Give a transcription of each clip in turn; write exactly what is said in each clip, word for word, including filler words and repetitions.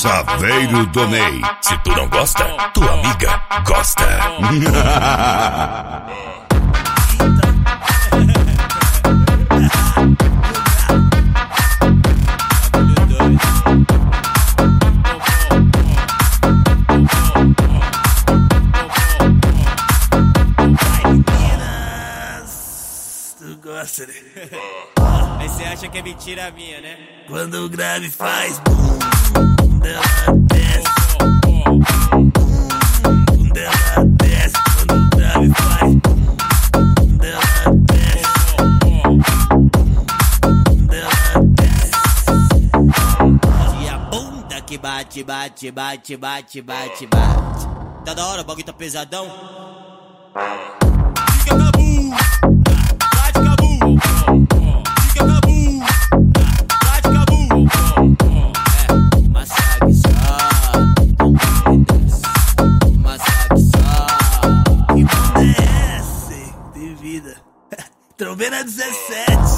Saveiro do Ney. Se tu não gosta, tua amiga gosta. Tu gosta, né? Aí cê acha que é mentira minha, né? Quando o grave faz bum, ela desce. Bum, ela desce. Quando o grave faz bum, ela desce. Ela desce. E a bunda que bate, bate, bate, bate, bate, bate. Tá da hora, o bagulho tá pesadão. Fica cabu, bate cabu. Fica cabu, bate cabu. É, mas sabe só, mas sabe só. Que bunda é essa, hein? De vida. Trombena dezessete.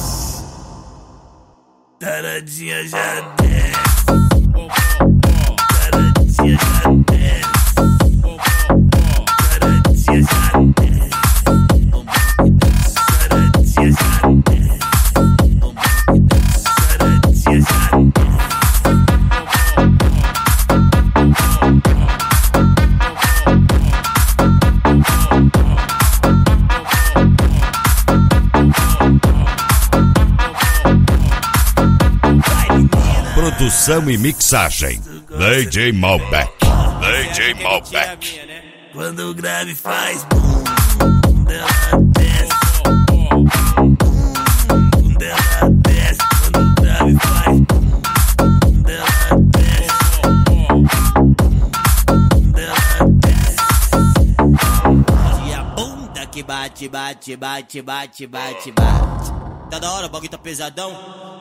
Taradinha já desce. Taradinha já desce. Taradinha já desce. Taradinha já desce. Taradinha já desce. Produção e mixagem D J Malbec. D J Malbec. Quando o grave faz bum, ela desce. Bum, ela desce. Quando o grave faz bum, ela desce. Ela desce. E a bunda que bate, bate, bate, bate, bate, bate. Tá da hora, o bagulho tá pesadão.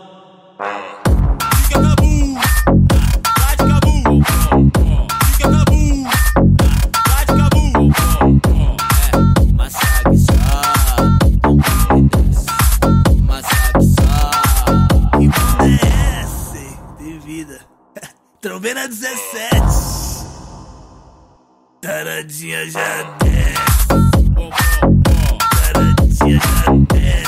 Fica cabu, bate cabu. Fica cabu, bate cabu. É, mas sabe só, mas sabe só. Que bunda é essa, hein? De vida. Trombena dezessete. Taradinha já desce. Taradinha já desce.